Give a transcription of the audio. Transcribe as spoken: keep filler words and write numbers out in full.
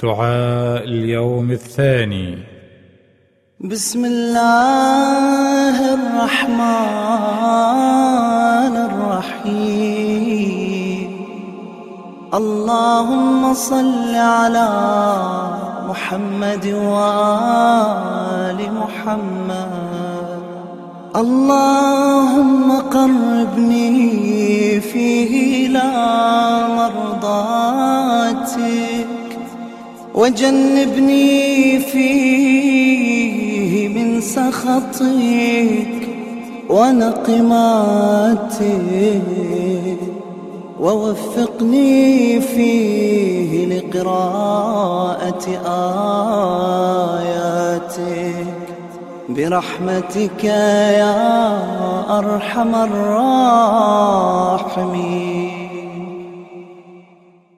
دعاء اليوم الثاني. بسم الله الرحمن الرحيم. اللهم صل على محمد وآل محمد. اللهم قربني فيه إلى مرضاتك، وجنبني فيه من سخطك ونقماتك، ووفقني فيه لقراءة آياتك برحمتك يا أرحم الراحمين.